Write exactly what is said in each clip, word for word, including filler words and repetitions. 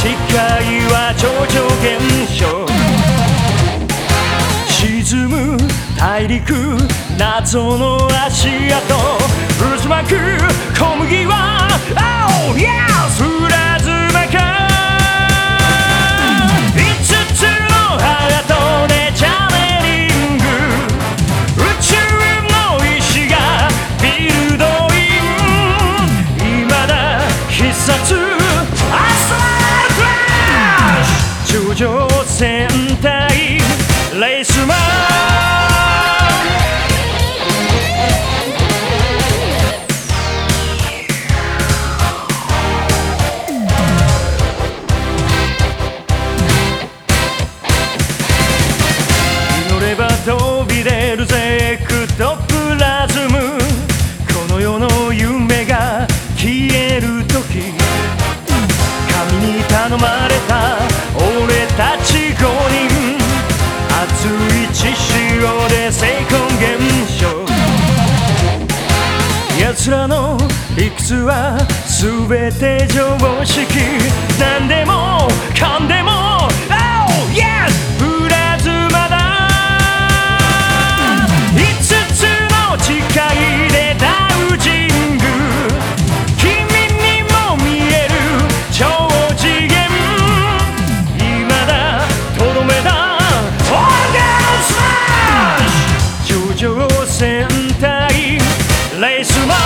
次回は超常現象。沈む大陸謎の足跡、渦巻く小麦は Oh yes プラズマか。五つのハートでチャネリング、宇宙の石がビルドイン。未だ必殺アスラークラッシュ、頂上戦隊レースマン。祈れば飛び出るぜエクトプラズム。この世の夢が消える時、神に頼まれた俺たちごにん、熱い血潮で成婚現象。奴らの理屈は全て常識、何でもかんでも Oh yes プラズマだ。五つの誓いでダウジング、君にも見える超次元。未だとどめだ頂上戦隊レースマン。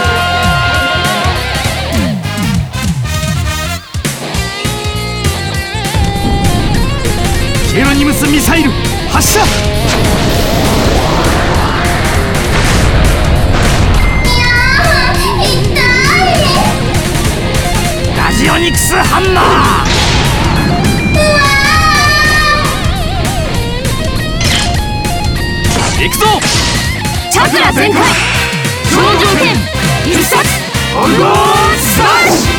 ジェロニムスミサイル発射。ラジオニクスハンマー。行くぞチャクラ全開、頂上剣必殺オルゴースラッシ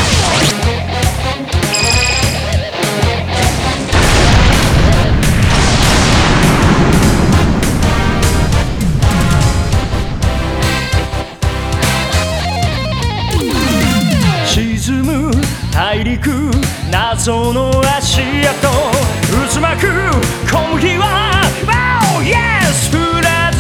ュ。沈む大陸謎の足跡、渦巻く小麦は Oh yes プラ